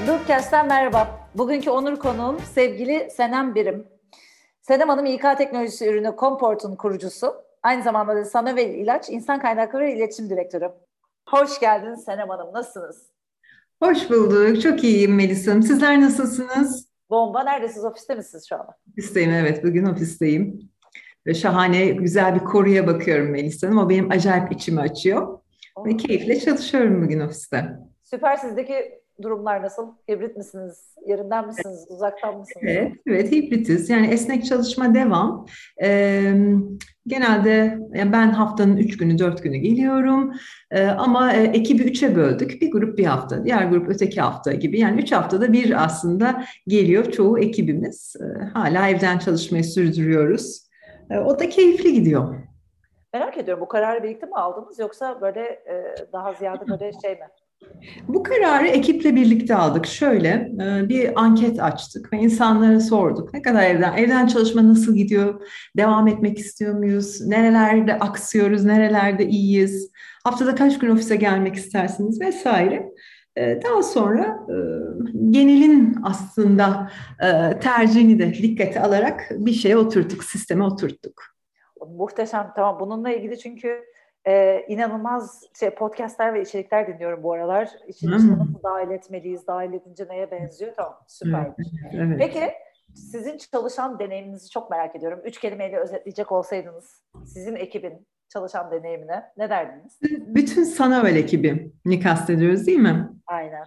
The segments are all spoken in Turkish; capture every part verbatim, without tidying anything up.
Loopcast'ten merhaba. Bugünkü onur konuğum sevgili Senem Birim. Senem Hanım İK teknolojisi ürünü Comport'un kurucusu. Aynı zamanda da Sanovel İlaç İnsan Kaynakları ve İletişim Direktörü. Hoş geldiniz Senem Hanım. Nasılsınız? Hoş bulduk. Çok iyiyim Melisa'm. Sizler nasılsınız? Bomba. Neredesiniz? Ofiste misiniz şu anda? Ofisteyim, evet. Bugün ofisteyim. Ve şahane, güzel bir koruya bakıyorum Melisa'nın. O benim acayip içimi açıyor. Ve Oo, keyifle çalışıyorum bugün ofiste. süper. Sizdeki durumlar nasıl? Hibrit misiniz? Yerinden misiniz? Uzaktan mısınız? Evet, evet, hibritiz. Yani esnek çalışma devam. Ee, genelde yani ben haftanın üç günü, dört günü geliyorum. Ee, ama e, ekibi üçe böldük. Bir grup bir hafta, diğer grup öteki hafta gibi. Yani üç haftada bir aslında geliyor çoğu ekibimiz. Ee, hala evden çalışmayı sürdürüyoruz. Ee, o da keyifli gidiyor. Merak ediyorum. Bu kararı birlikte mi aldınız yoksa böyle e, daha ziyade böyle şey mi? Bu kararı ekiple birlikte aldık. Şöyle e, bir anket açtık ve insanlara sorduk. Ne kadar evden, evden çalışma nasıl gidiyor? Devam etmek istiyor muyuz? Nerelerde aksıyoruz? Nerelerde iyiyiz? Haftada kaç gün ofise gelmek istersiniz vesaire. E, Daha sonra e, genelin aslında e, tercihini de dikkate alarak bir şeye oturttuk, sisteme oturttuk. Muhteşem. Tamam. Bununla ilgili çünkü e, inanılmaz şey podcastler ve içerikler dinliyorum bu aralar. İşin içine Hmm. nasıl dahil etmeliyiz, dahil edince neye benziyor? Tamam. Evet, Süpermiş. evet. Peki sizin çalışan deneyiminizi çok merak ediyorum. Üç kelimeyle özetleyecek olsaydınız sizin ekibin çalışan deneyimine ne derdiniz? Bütün Sanavel ekibini kastediyoruz değil mi? Aynen.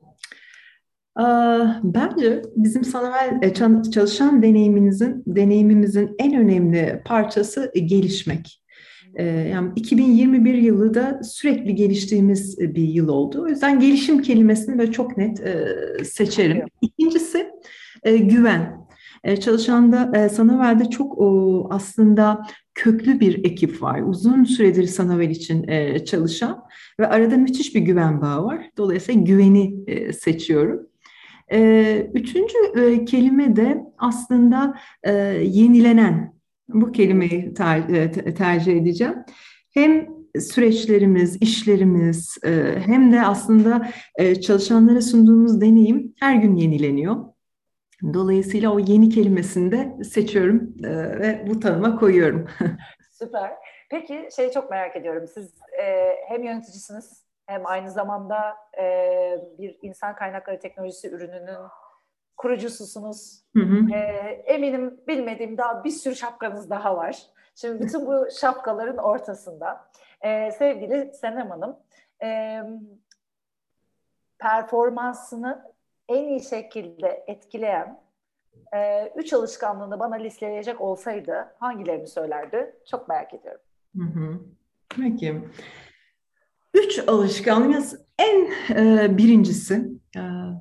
Aa, Bence bizim Sanavel e, çan- çalışan deneyimimizin deneyimimizin en önemli parçası e, gelişmek. Ee, Yani iki bin yirmi bir yılı da sürekli geliştiğimiz e, bir yıl oldu. O yüzden gelişim kelimesini böyle çok net e, seçerim. Anlıyorum. İkincisi e, güven. E, Çalışanda e, Sanavel'de çok o, aslında köklü bir ekip var. Uzun süredir Sanavel için e, çalışan ve arada müthiş bir güven bağı var. Dolayısıyla güveni e, seçiyorum. Ee, üçüncü e, kelime de aslında e, yenilenen. Bu kelimeyi ter- e, te- tercih edeceğim. Hem süreçlerimiz, işlerimiz e, hem de aslında e, çalışanlara sunduğumuz deneyim her gün yenileniyor. Dolayısıyla o yeni kelimesini de seçiyorum e, ve bu tanıma koyuyorum. Süper. Peki şey çok merak ediyorum. Siz e, hem yöneticisiniz hem aynı zamanda e, bir insan kaynakları teknolojisi ürününün kurucususunuz. Hı hı. Ee, eminim bilmediğim daha bir sürü şapkanız daha var. Şimdi bütün bu şapkaların ortasında e, sevgili Senem Hanım e, performansını en iyi şekilde etkileyen e, üç alışkanlığını bana listeleyecek olsaydı hangilerini söylerdi? Çok merak ediyorum. Hı hı. Peki. Üç alışkanlık en e, birincisi e,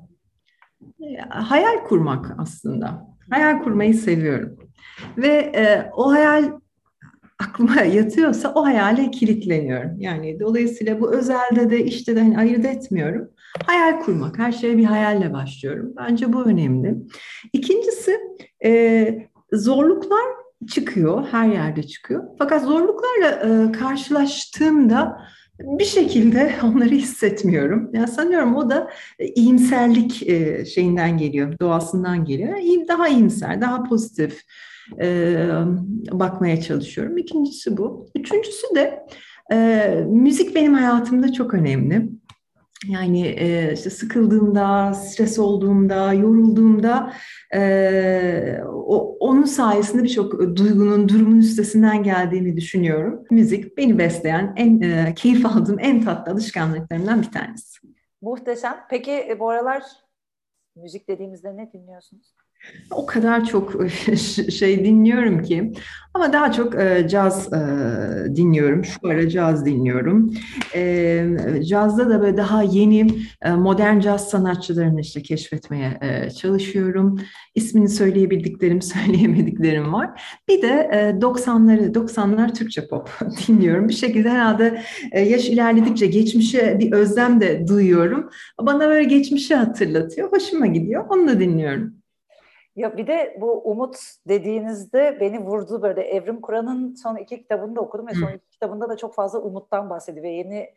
hayal kurmak aslında. Hayal kurmayı seviyorum. Ve e, o hayal aklıma yatıyorsa o hayale kilitleniyorum. Yani dolayısıyla bu özelde de işte de hani ayırt etmiyorum. Hayal kurmak. Her şeye bir hayalle başlıyorum. Bence bu önemli. İkincisi e, zorluklar çıkıyor. Her yerde çıkıyor. Fakat zorluklarla e, karşılaştığımda bir şekilde onları hissetmiyorum. Ya sanıyorum o da e, iyimserlik e, şeyinden geliyor, doğasından geliyor. İyi- Daha iyimser, daha pozitif e, bakmaya çalışıyorum. İkincisi bu. Üçüncüsü de e, müzik benim hayatımda çok önemli. Yani e, işte sıkıldığımda, stres olduğumda, yorulduğumda e, o, onun sayesinde birçok duygunun, durumun üstesinden geldiğini düşünüyorum. Müzik beni besleyen, en e, keyif aldığım, en tatlı alışkanlıklarımdan bir tanesi. Muhteşem. Peki e, bu aralar müzik dediğimizde ne dinliyorsunuz? O kadar çok şey dinliyorum ki ama daha çok e, caz e, dinliyorum. Şu ara caz dinliyorum. E, cazda da böyle daha yeni e, modern caz sanatçılarını işte keşfetmeye e, çalışıyorum. İsmini söyleyebildiklerim, söyleyemediklerim var. Bir de e, doksanları, doksanlar Türkçe pop dinliyorum. Bir şekilde herhalde e, yaş ilerledikçe geçmişe bir özlem de duyuyorum. Bana böyle geçmişi hatırlatıyor. Hoşuma gidiyor. Onu da dinliyorum. Ya bir de bu umut dediğinizde beni vurdu böyle. Evrim Kur'an'ın son iki kitabını da okudum ve son iki kitabında da çok fazla umuttan bahsediyor ve yeni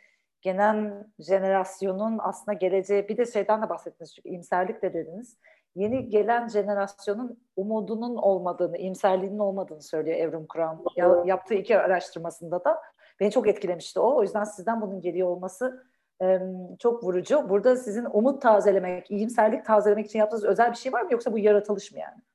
gelen jenerasyonun aslında geleceği, bir de şeyden de bahsettiniz çünkü iyimserlik de dediniz. Yeni gelen jenerasyonun umudunun olmadığını, iyimserliğinin olmadığını söylüyor Evrim Kur'an. Ya, yaptığı iki araştırmasında da beni çok etkilemişti o. O yüzden sizden bunun geliyor olması e, çok vurucu. Burada sizin umut tazelemek, iyimserlik tazelemek için yaptığınız özel bir şey var mı, yoksa bu yaratılış mı yani?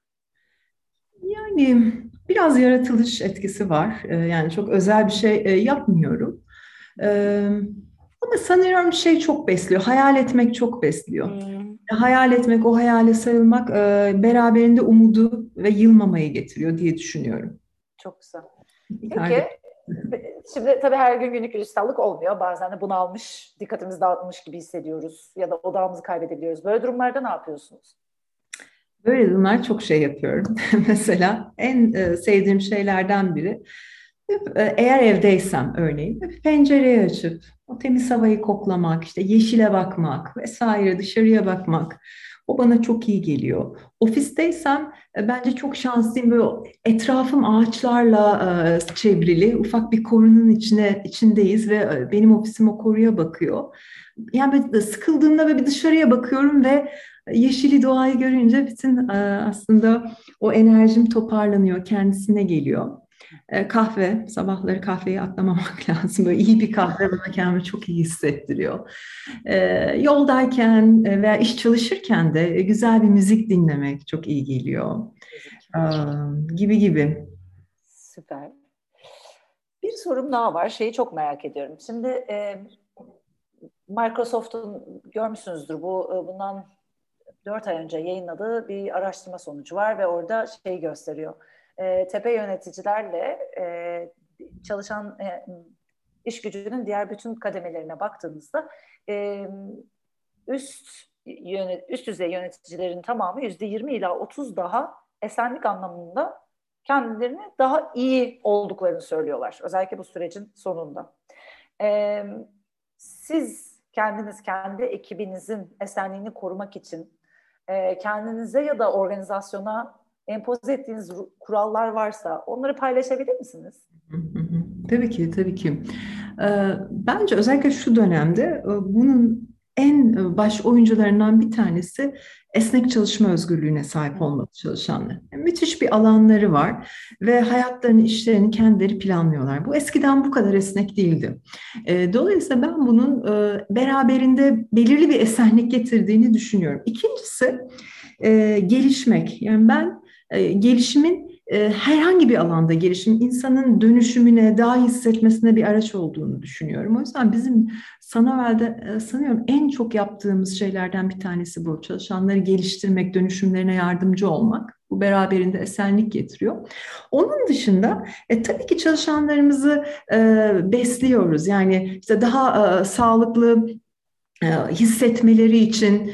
Yani biraz yaratılış etkisi var. Ee, yani çok özel bir şey e, yapmıyorum. Ee, Ama sanıyorum şey çok besliyor. Hayal etmek çok besliyor. Hmm. Hayal etmek, o hayale sarılmak e, beraberinde umudu ve yılmamayı getiriyor diye düşünüyorum. Çok güzel. İleride. Peki, şimdi tabii her gün günlük gülistanlık olmuyor. Bazen de bunalmış, dikkatimiz dağıtmış gibi hissediyoruz ya da odağımızı kaybedebiliyoruz. Böyle durumlarda ne yapıyorsunuz? Böyle durumlar çok şey yapıyorum. Mesela en e, sevdiğim şeylerden biri, hep, e, eğer evdeysem örneğin hep pencereyi açıp o temiz havayı koklamak, işte yeşile bakmak vesaire, dışarıya bakmak. O bana çok iyi geliyor. Ofisteysem e, bence çok şanslıyım. Böyle etrafım ağaçlarla e, çevrili, ufak bir korunun içine içindeyiz ve e, benim ofisim o koruya bakıyor. Yani böyle sıkıldığımda böyle bir dışarıya bakıyorum ve yeşili, doğayı görünce bütün e, aslında o enerjim toparlanıyor, kendisine geliyor. E, kahve, sabahları kahveyi atlamamak lazım. Böyle iyi bir kahve bana kendimi çok iyi hissettiriyor. E, Yoldayken e, veya iş çalışırken de e, güzel bir müzik dinlemek çok iyi geliyor. Müzik. E, Gibi gibi. Süper. Bir sorum daha var. Şeyi çok merak ediyorum. Şimdi e, Microsoft'un, görmüşsünüzdür, bu e, bundan dört ay önce yayınladığı bir araştırma sonucu var ve orada şey gösteriyor. E, tepe yöneticilerle e, çalışan e, iş gücünün diğer bütün kademelerine baktığınızda e, üst yönet, üst düzey yöneticilerin tamamı yüzde yirmi ila otuz daha esenlik anlamında kendilerini daha iyi olduklarını söylüyorlar. Özellikle bu sürecin sonunda. E, siz kendiniz, kendi ekibinizin esenliğini korumak için e, kendinize ya da organizasyona empoze ettiğiniz kurallar varsa onları paylaşabilir misiniz? Hı hı. Tabii ki, tabii ki. Ee, Bence özellikle şu dönemde e, bunun en e, baş oyuncularından bir tanesi esnek çalışma özgürlüğüne sahip olmalı çalışanlar. Yani müthiş bir alanları var ve hayatlarını, işlerini kendileri planlıyorlar. Bu eskiden bu kadar esnek değildi. E, Dolayısıyla ben bunun e, beraberinde belirli bir esenlik getirdiğini düşünüyorum. İkincisi e, gelişmek. Yani ben e, gelişimin e, herhangi bir alanda gelişim insanın dönüşümüne, daha iyi hissetmesine bir araç olduğunu düşünüyorum. O yüzden bizim Sanovel'de e, sanıyorum en çok yaptığımız şeylerden bir tanesi bu. Çalışanları geliştirmek, dönüşümlerine yardımcı olmak. Bu beraberinde esenlik getiriyor. Onun dışında e, tabii ki çalışanlarımızı e, besliyoruz. Yani işte daha e, sağlıklı e, hissetmeleri için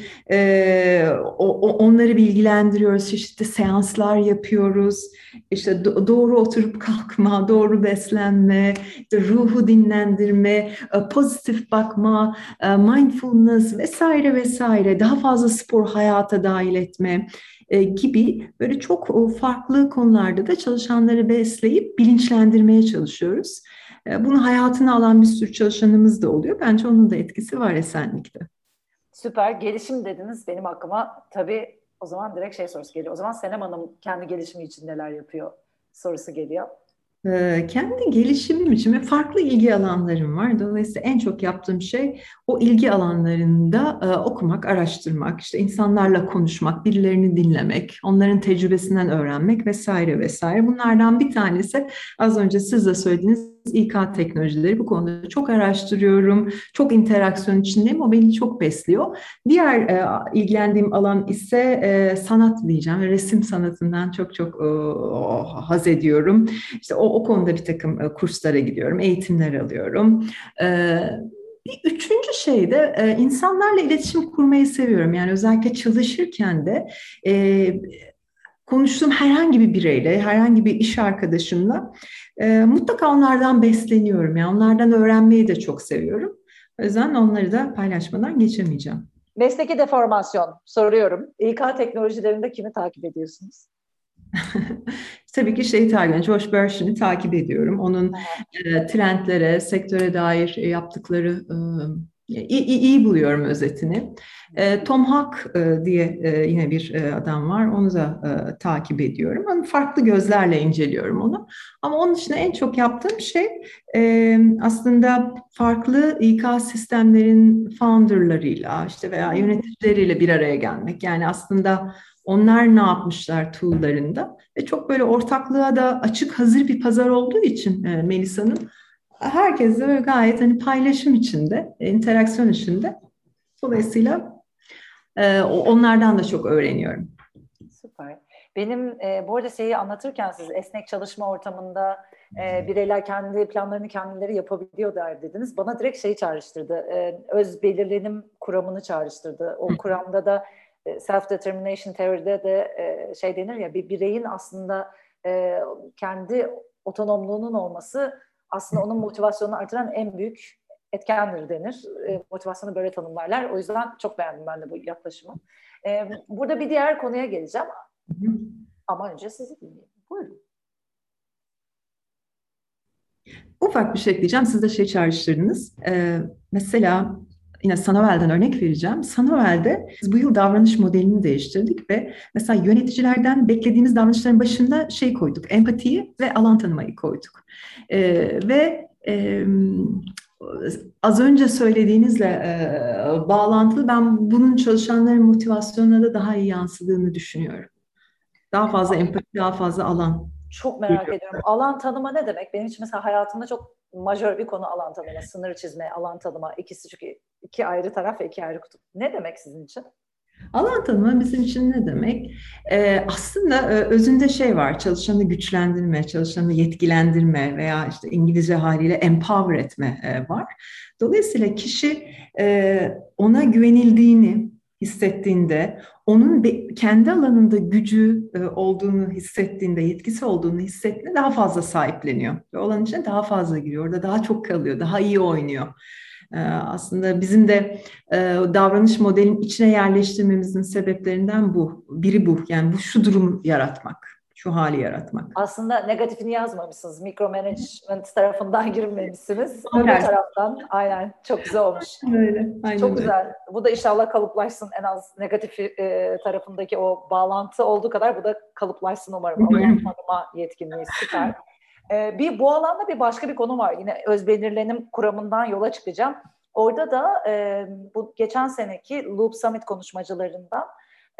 e, o, o- onları bilgilendiriyoruz. İşte seanslar yapıyoruz. İşte do- doğru oturup kalkma, doğru beslenme, işte ruhu dinlendirme, e, pozitif bakma, e, mindfulness vesaire vesaire. Daha fazla spor hayata dahil etme e, gibi böyle çok o, farklı konularda da çalışanları besleyip bilinçlendirmeye çalışıyoruz. E, Bunu hayatına alan bir sürü çalışanımız da oluyor. Bence onun da etkisi var esenlikte. Süper. Gelişim dediniz. Benim aklıma tabii o zaman direkt şey sorusu geliyor. O zaman Senem Hanım kendi gelişimi için neler yapıyor sorusu geliyor. Ee, Kendi gelişimim için ve farklı ilgi alanlarım var. Dolayısıyla en çok yaptığım şey o ilgi alanlarında e, okumak, araştırmak, işte insanlarla konuşmak, birilerini dinlemek, onların tecrübesinden öğrenmek vesaire vesaire. Bunlardan bir tanesi az önce siz de söylediğiniz İK teknolojileri. Bu konuda çok araştırıyorum, çok interaksiyon içindeyim. O beni çok besliyor. Diğer e, ilgilendiğim alan ise e, sanat diyeceğim. Resim sanatından çok çok e, haz ediyorum. İşte o, o konuda bir takım e, kurslara gidiyorum, eğitimler alıyorum. E, Bir üçüncü şey de e, insanlarla iletişim kurmayı seviyorum. Yani özellikle çalışırken de e, konuştuğum herhangi bir bireyle, herhangi bir iş arkadaşımla e, mutlaka onlardan besleniyorum. Yani onlardan öğrenmeyi de çok seviyorum. O yüzden onları da paylaşmadan geçemeyeceğim. Mesleki deformasyon soruyorum. İK teknolojilerinde kimi takip ediyorsunuz? tabii ki şeyi takip ediyorum. Josh Bersin'i takip ediyorum. Onun e, trendlere, sektöre dair e, yaptıkları e, iyi, iyi, iyi buluyorum özetini. E, Tom Hack e, diye e, yine bir e, adam var. Onu da e, takip ediyorum. Ama farklı gözlerle inceliyorum onu. Ama onun dışında en çok yaptığım şey e, aslında farklı İK sistemlerin founderlarıyla işte veya yöneticileriyle bir araya gelmek. Yani aslında onlar ne yapmışlar tool'larında ve çok böyle ortaklığa da açık hazır bir pazar olduğu için e, Melisa'nın herkes de böyle gayet hani paylaşım içinde, interaksiyon içinde. Dolayısıyla e, onlardan da çok öğreniyorum. Süper. Benim e, bu arada şeyi anlatırken siz esnek çalışma ortamında e, bireyler kendi planlarını kendileri yapabiliyor der dediniz. Bana direkt şeyi çağrıştırdı. E, öz belirlenim kuramını çağrıştırdı. O kuramda da e, self-determination teoride de e, şey denir ya, bir bireyin aslında e, kendi otonomluğunun olması aslında onun motivasyonunu artıran en büyük etkendir denir. E, motivasyonu böyle tanımlarlar. O yüzden çok beğendim ben de bu yaklaşımı. Ee, burada bir diğer konuya geleceğim. Ama önce sizi dinleyelim. Buyurun. Ufak bir şey ekleyeceğim. Siz de şey çağrıştırdınız. Ee, mesela yine Sanovel'den örnek vereceğim. Sanovel'de biz bu yıl davranış modelini değiştirdik ve mesela yöneticilerden beklediğimiz davranışların başında şey koyduk. Empatiyi ve alan tanımayı koyduk. Ee, ve e, az önce söylediğinizle e, bağlantılı, ben bunun çalışanların motivasyonuna da daha iyi yansıdığını düşünüyorum. Daha fazla empati, daha fazla alan. Çok merak ediyorum. Alan tanıma ne demek? Benim için mesela hayatımda çok majör bir konu alan tanıma. Sınır çizme, alan tanıma. İkisi çünkü iki ayrı taraf ve iki ayrı kutup. Ne demek sizin için? Alan tanıma bizim için ne demek? Ee, aslında e, özünde şey var, çalışanı güçlendirme, çalışanı yetkilendirme veya işte İngilizce haliyle empower etme e, var. Dolayısıyla kişi e, ona güvenildiğini hissettiğinde, onun be, kendi alanında gücü e, olduğunu hissettiğinde, yetkisi olduğunu hissettiğinde daha fazla sahipleniyor. Ve olan içine daha fazla giriyor, orada daha çok kalıyor, daha iyi oynuyor. Aslında bizim de e, davranış modelinin içine yerleştirmemizin sebeplerinden bu. Biri bu. Yani bu şu durumu yaratmak, şu hali yaratmak. Aslında negatifini yazmamışsınız. Micromanagement tarafından girmemişsiniz. Öbür taraftan. Aynen. Çok güzel olmuş. Öyle. Aynen çok öyle. güzel. Bu da inşallah kalıplaşsın. En az negatif e, tarafındaki o bağlantı olduğu kadar bu da kalıplaşsın umarım. Alan tanıma yetkinliği süper. Ee, bir bu alanda bir başka bir konu var. Yine özbelirlenim kuramından yola çıkacağım. Orada da e, bu geçen seneki Loop Summit konuşmacılarından e,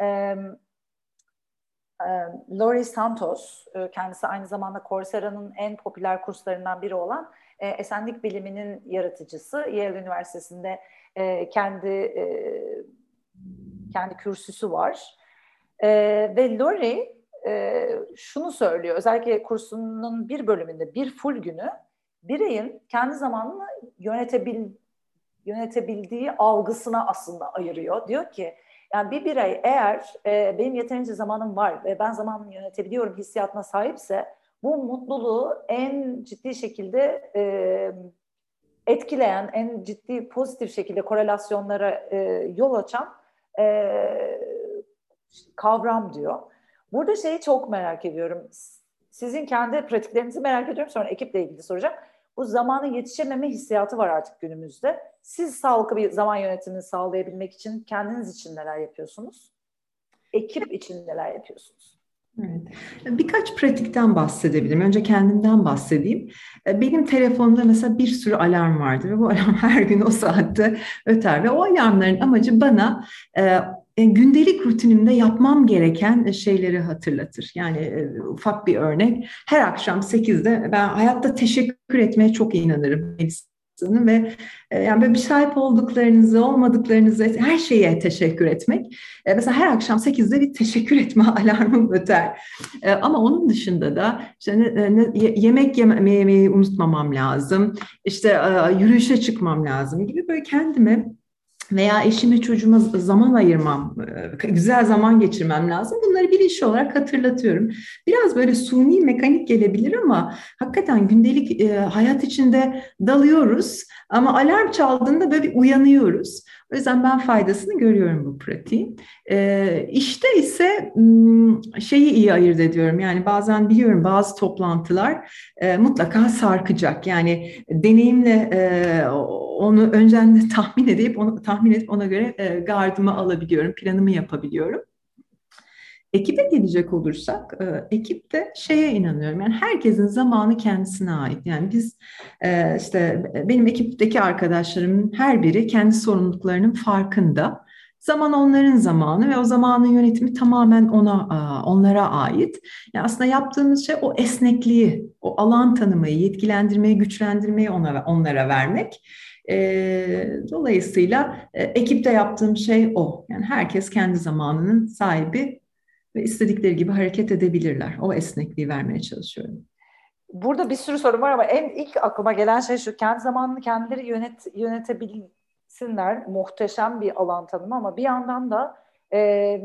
e, Laurie Santos, e, kendisi aynı zamanda Coursera'nın en popüler kurslarından biri olan e, esenlik biliminin yaratıcısı. Yale Üniversitesi'nde e, kendi e, kendi kürsüsü var. E, ve Laurie Ee, şunu söylüyor, özellikle kursunun bir bölümünde bir full günü bireyin kendi zamanını yönetebil, yönetebildiği algısına aslında ayırıyor. Diyor ki yani bir birey eğer e, benim yeterince zamanım var ve ben zamanımı yönetebiliyorum hissiyatına sahipse bu mutluluğu en ciddi şekilde e, etkileyen, en ciddi pozitif şekilde korelasyonlara e, yol açan e, kavram diyor. Burada şeyi çok merak ediyorum. Sizin kendi pratiklerinizi merak ediyorum. Sonra ekiple ilgili soracağım. Bu zamana yetişememe hissiyatı var artık günümüzde. Siz sağlıklı bir zaman yönetimini sağlayabilmek için kendiniz için neler yapıyorsunuz? Ekip için neler yapıyorsunuz? Evet. Birkaç pratikten bahsedebilirim. Önce kendimden bahsedeyim. Benim telefonumda mesela bir sürü alarm vardır ve bu alarm her gün o saatte öter ve o alarmların amacı bana e, gündelik rutinimde yapmam gereken şeyleri hatırlatır. Yani e, ufak bir örnek. Her akşam sekizde ben hayatta teşekkür etmeye çok inanırım. Ve e, yani böyle bir sahip olduklarınızı, olmadıklarınızı, her şeye teşekkür etmek. E, mesela her akşam sekizde bir teşekkür etme alarmım öter. E, ama onun dışında da işte ne, ne, yemek yeme, yemeyi unutmamam lazım. İşte e, yürüyüşe çıkmam lazım gibi böyle kendime veya eşime çocuğuma zaman ayırmam, e, güzel zaman geçirmem lazım. Bunları bilinçli olarak hatırlatıyorum. Biraz böyle suni, mekanik gelebilir ama hakikaten gündelik e, hayat içinde dalıyoruz. Ama alarm çaldığında böyle bir uyanıyoruz. O yüzden ben faydasını görüyorum bu pratiğin. E, işte ise şeyi iyi ayırt ediyorum. Yani bazen biliyorum bazı toplantılar e, mutlaka sarkacak. Yani deneyimle e, onu önceden de tahmin edip onu tahmin edip ona göre e, gardımı alabiliyorum, planımı yapabiliyorum. Ekibe gelecek olursak, e, ekipte şeye inanıyorum. Yani herkesin zamanı kendisine ait. Yani biz e, işte benim ekipteki arkadaşlarımın her biri kendi sorumluluklarının farkında. Zaman onların zamanı ve o zamanın yönetimi tamamen ona, onlara ait. Yani aslında yaptığımız şey o esnekliği, o alan tanımayı, yetkilendirmeyi, güçlendirmeyi ona, onlara vermek. E, dolayısıyla e, ekipte yaptığım şey o. Yani herkes kendi zamanının sahibi ve istedikleri gibi hareket edebilirler. O esnekliği vermeye çalışıyorum. Burada bir sürü soru var ama en ilk aklıma gelen şey şu: kendi zamanını kendileri yönet, yönetebilsinler. Muhteşem bir alan tanımı ama bir yandan da e,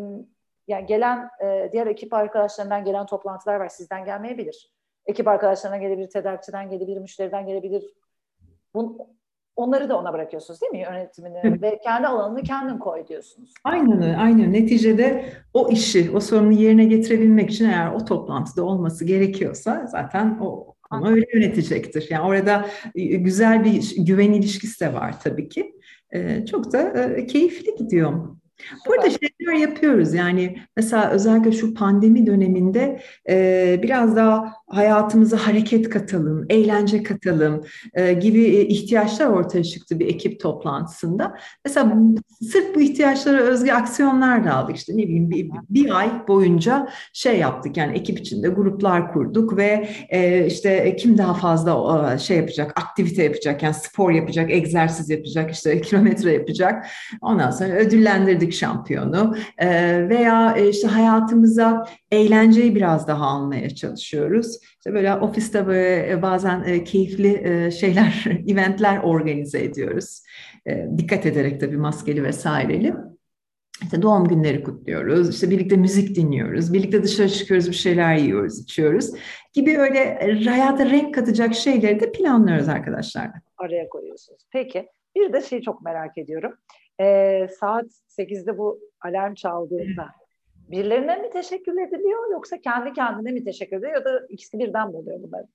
yani gelen e, diğer ekip arkadaşlarından gelen toplantılar var. Sizden gelmeyebilir. Ekip arkadaşlarına gelebilir, tedarikçiden gelebilir, müşteriden gelebilir. Bun, onları da ona bırakıyorsunuz değil mi, yönetimini? Evet. Ve kendi alanını kendin koy diyorsunuz. Aynen öyle, aynen. Neticede o işi, o sorunu yerine getirebilmek için eğer o toplantıda olması gerekiyorsa zaten o onu öyle yönetecektir. Yani orada güzel bir güven ilişkisi de var tabii ki. Ee, çok da e, keyifli gidiyor. Burada Süper. şeyler yapıyoruz yani mesela özellikle şu pandemi döneminde e, biraz daha hayatımıza hareket katalım, eğlence katalım e, gibi ihtiyaçlar ortaya çıktı bir ekip toplantısında. Mesela sırf bu ihtiyaçlara özgü aksiyonlar da aldık. İşte ne bileyim bir, bir ay boyunca şey yaptık yani ekip içinde gruplar kurduk ve e, işte kim daha fazla e, şey yapacak, aktivite yapacak yani spor yapacak, egzersiz yapacak, işte kilometre yapacak. Ondan sonra ödüllendirdik şampiyonu e, veya e, işte hayatımıza eğlenceyi biraz daha almaya çalışıyoruz. İşte böyle ofiste böyle bazen e, keyifli e, şeyler, eventler organize ediyoruz. E, dikkat ederek tabii maskeli vesaireli. İşte doğum günleri kutluyoruz, işte birlikte müzik dinliyoruz, birlikte dışarı çıkıyoruz, bir şeyler yiyoruz, içiyoruz gibi öyle hayata renk katacak şeyleri de planlıyoruz arkadaşlarla. Araya koyuyorsunuz. Peki. Bir de şeyi çok merak ediyorum. Ee, saat sekizde bu alarm çaldığında birilerine mi teşekkür ediliyor yoksa kendi kendine mi teşekkür ediyor ya da ikisi birden mi oluyor bunlar?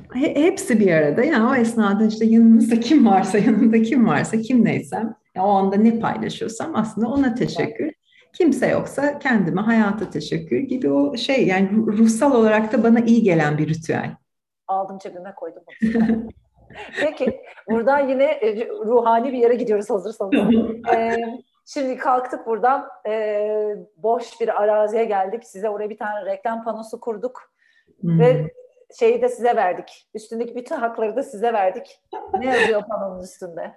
Hepsi bir arada yani o esnada işte yanımızda kim varsa, yanımda kim varsa, kim neysem, o anda ne paylaşıyorsam aslında ona teşekkür. Kimse yoksa kendime, hayata teşekkür gibi o şey yani ruhsal olarak da bana iyi gelen bir ritüel. Aldım cebime koydum. Peki, buradan yine e, ruhani bir yere gidiyoruz hazırsanız. Ee, şimdi kalktık buradan, e, boş bir araziye geldik. Size oraya bir tane reklam panosu kurduk Hmm. ve şeyi de size verdik. Üstündeki bütün hakları da size verdik. Ne yazıyor panonun üstünde?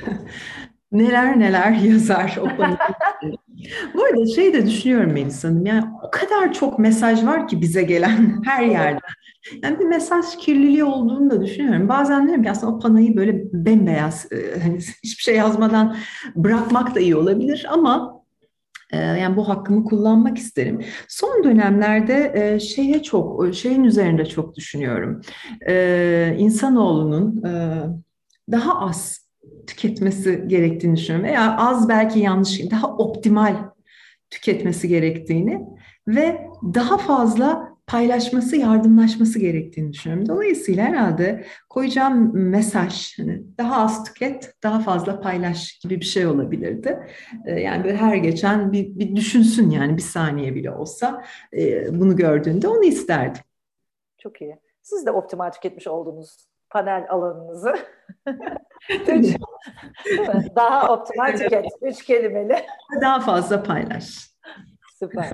Neler neler yazar o konuda. Bu arada şey de düşünüyorum Melis Hanım, yani o kadar çok mesaj var ki bize gelen her Evet. yerde. Yani bir mesaj kirliliği olduğunu da düşünüyorum. Bazen diyorum ki aslında o panoyu böyle bembeyaz, e, hani hiçbir şey yazmadan bırakmak da iyi olabilir ama e, yani bu hakkımı kullanmak isterim. Son dönemlerde e, şeye çok, şeyin üzerinde çok düşünüyorum. E, insanoğlunun e, daha az tüketmesi gerektiğini düşünüyorum. Veya az belki yanlış, daha optimal tüketmesi gerektiğini ve daha fazla paylaşması, yardımlaşması gerektiğini düşünüyorum. Dolayısıyla herhalde koyacağım mesaj hani daha az tüket, daha fazla paylaş gibi bir şey olabilirdi. Ee, Yani böyle her geçen bir, bir düşünsün yani bir saniye bile olsa e, bunu gördüğünde onu isterdim. Çok iyi. Siz de optimal tüketmiş oldunuz panel alanınızı. Üç, değil mi? Daha optimal tüket. Üç kelimeli. Daha fazla paylaş. Süper.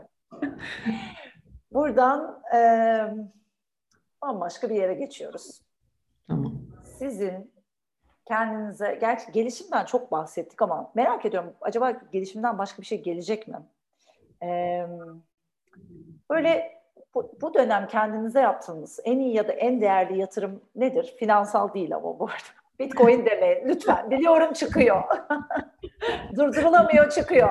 Buradan e, bambaşka bir yere geçiyoruz. Tamam. Sizin kendinize, gerçi gelişimden çok bahsettik ama merak ediyorum, acaba gelişimden başka bir şey gelecek mi? Ee, böyle bu, bu dönem kendinize yaptığınız en iyi ya da en değerli yatırım nedir? Finansal değil ama bu arada. Bitcoin demeyin lütfen. Biliyorum çıkıyor. Durdurulamıyor çıkıyor.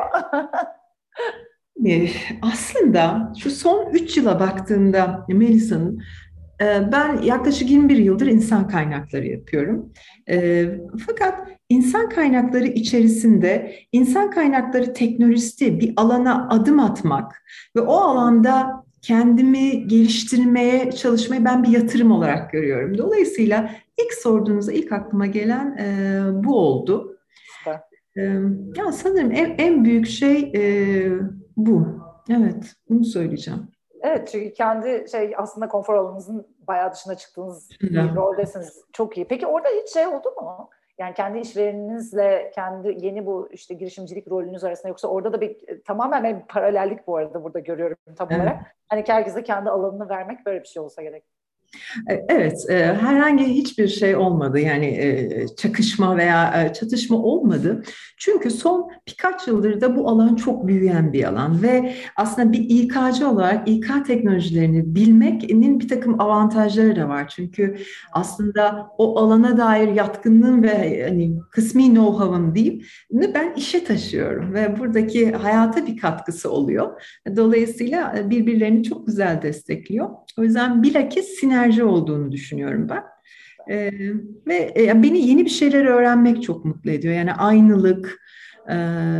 E, Aslında şu son üç yıla baktığımda Melisa'nın, e, ben yaklaşık yirmi bir yıldır insan kaynakları yapıyorum. E, Fakat insan kaynakları içerisinde insan kaynakları teknolojisi bir alana adım atmak ve o alanda kendimi geliştirmeye çalışmayı ben bir yatırım olarak görüyorum. Dolayısıyla ilk sorduğunuzda ilk aklıma gelen e, bu oldu. Süper. E, Ya sanırım en, en büyük şey e, bu. Evet, bunu söyleyeceğim. Evet, çünkü kendi şey aslında konfor alanınızın bayağı dışına çıktığınız Şimdi. bir roldesiniz. Çok iyi. Peki orada hiç şey oldu mu? Yani kendi işvereninizle kendi yeni bu işte girişimcilik rolünüz arasında, yoksa orada da bir tamamen bir paralellik bu arada burada görüyorum tam Evet. olarak. Hani herkese kendi alanını vermek, böyle bir şey olsa gerek. Evet, e, herhangi hiçbir şey olmadı, yani e, çakışma veya e, çatışma olmadı. Çünkü son birkaç yıldır da bu alan çok büyüyen bir alan ve aslında bir İK'cı olarak İK teknolojilerini bilmenin bir takım avantajları da var. Çünkü aslında o alana dair yatkınlığım ve hani kısmi know-how'ım diyeyim, ben işe taşıyorum ve buradaki hayata bir katkısı oluyor. Dolayısıyla birbirlerini çok güzel destekliyor. O yüzden bilakis sinerji olduğunu düşünüyorum ben. Ee, Ve e, beni yeni bir şeyler öğrenmek çok mutlu ediyor. Yani aynılık, e,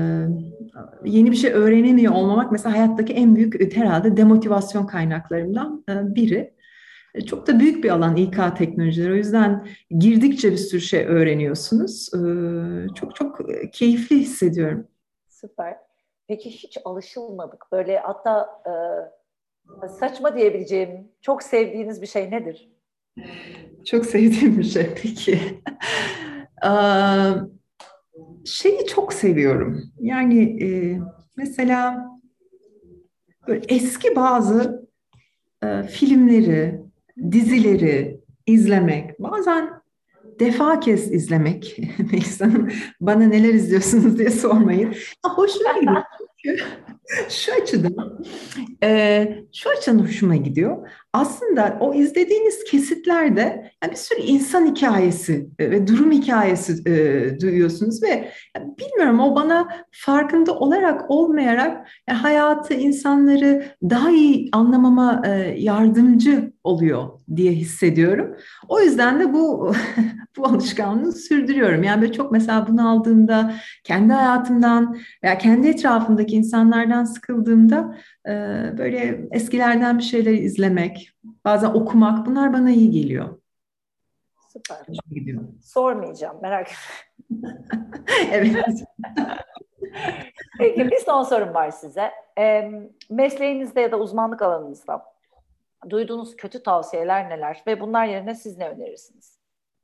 yeni bir şey öğrenemiyor olmamak mesela hayattaki en büyük e, herhalde demotivasyon kaynaklarımdan e, biri. E, Çok da büyük bir alan İK teknolojileri. O yüzden girdikçe bir sürü şey öğreniyorsunuz. Ee, çok çok keyifli hissediyorum. Süper. Peki hiç alışılmadık. Böyle hatta e, saçma diyebileceğim, çok sevdiğiniz bir şey nedir? Çok sevdiğim bir şey peki. Aa, Şeyi çok seviyorum. Yani e, mesela böyle eski bazı e, filmleri, dizileri izlemek, bazen defa kez izlemek. Melisa'nın bana neler izliyorsunuz diye sormayın. Ya hoşuma gidiyor. Çünkü şu açıdan Ee, şu açıdan hoşuma gidiyor. Aslında o izlediğiniz kesitlerde yani bir sürü insan hikayesi e, ve durum hikayesi e, duyuyorsunuz ve yani bilmiyorum, o bana farkında olarak olmayarak yani hayatı, insanları daha iyi anlamama e, yardımcı oluyor diye hissediyorum. O yüzden de bu bu alışkanlığı sürdürüyorum. Yani böyle çok mesela bunu aldığımda kendi hayatımdan veya kendi etrafımdaki insanlardan sıkıldığımda ee, böyle eskilerden bir şeyler izlemek, bazen okumak, bunlar bana iyi geliyor. Süper. Hoşuma gidiyor. Sormayacağım, merak etme. Evet. Peki bir son sorum var size. E, mesleğinizde ya da uzmanlık alanınızda duyduğunuz kötü tavsiyeler neler ve bunlar yerine siz ne önerirsiniz?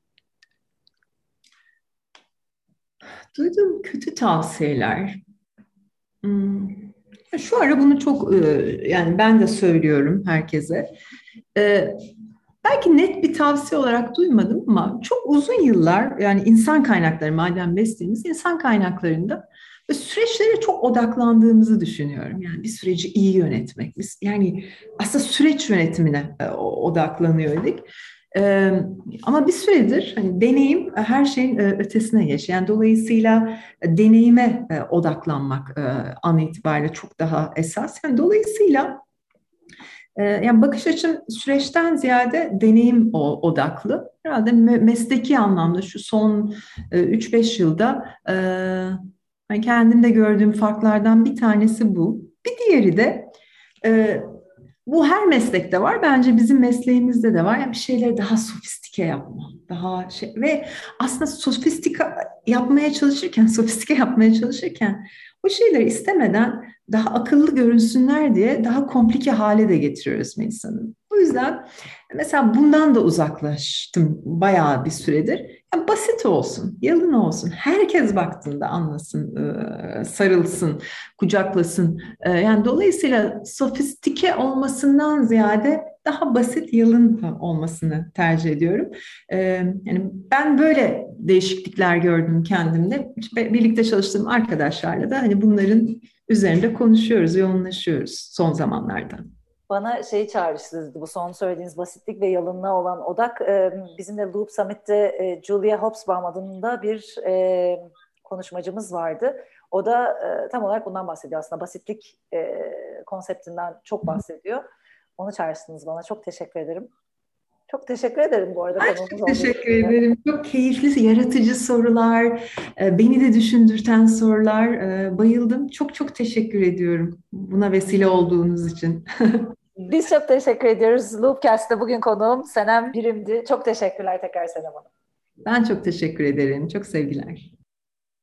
Duyduğum kötü tavsiyeler. Hmm. Şu ara bunu çok e, yani ben de söylüyorum herkese. E, Belki net bir tavsiye olarak duymadım ama çok uzun yıllar, yani insan kaynakları, madem mesleğimiz insan kaynaklarında ve süreçlere çok odaklandığımızı düşünüyorum. Yani bir süreci iyi yönetmek. Biz, yani aslında süreç yönetimine e, odaklanıyorduk. E, Ama bir süredir hani deneyim her şeyin e, ötesine geçiyor. Yani dolayısıyla e, deneyime e, odaklanmak e, an itibariyle çok daha esas. Yani dolayısıyla ee, yani bakış açım süreçten ziyade deneyim odaklı. Herhalde mesleki anlamda şu son e, üç beş yılda e, ben kendimde gördüğüm farklardan bir tanesi bu. Bir diğeri de e, bu her meslekte var. Bence bizim mesleğimizde de var. Yani bir şeyleri daha sofistike yapma. Daha şey ve aslında sofistike yapmaya çalışırken, sofistike yapmaya çalışırken o şeyleri istemeden daha akıllı görünsünler diye daha komplike hale de getiriyoruz insanın. O yüzden mesela bundan da uzaklaştım bayağı bir süredir. Yani basit olsun, yalın olsun. Herkes baktığında anlasın, sarılsın, kucaklasın. Yani dolayısıyla sofistike olmasından ziyade daha basit, yalın olmasını tercih ediyorum. Yani ben böyle değişiklikler gördüm kendimde. Birlikte çalıştığım arkadaşlarla da hani bunların üzerinde konuşuyoruz, yoğunlaşıyoruz son zamanlarda. Bana şeyi çağrıştırdı bu son söylediğiniz basitlik ve yalınlığa olan odak. Ee, bizim de Loop Summit'te e, Julia Hobsbawm adında bir e, konuşmacımız vardı. O da e, tam olarak bundan bahsediyor aslında. Basitlik e, konseptinden çok bahsediyor. Onu çağrıştırdınız bana. Çok teşekkür ederim. Çok teşekkür ederim bu arada Ben konuğumuz çok olduğu teşekkür için de. ederim. Çok keyifli, yaratıcı sorular, e, beni de düşündürten sorular. E, Bayıldım. Çok çok teşekkür ediyorum buna vesile olduğunuz için. Biz çok teşekkür ediyoruz. Loopcast'te bugün konuğum Senem Birim'di. Çok teşekkürler tekrar Senem Hanım. Ben çok teşekkür ederim. Çok sevgiler.